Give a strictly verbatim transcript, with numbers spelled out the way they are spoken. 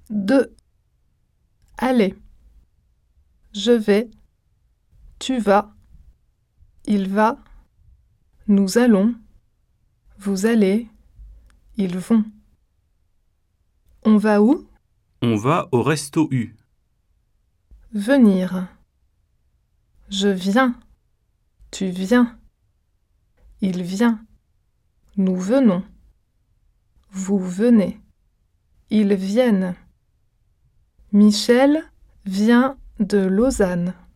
deux. Aller. Je vais. Tu vas. Il va. Nous allons. Vous allez. Ils vont. On va où? On va au resto U. Venir. Je viens. Tu viens. Il vient. Nous venons. Vous venez. Ils viennent. Michel vient de Lausanne.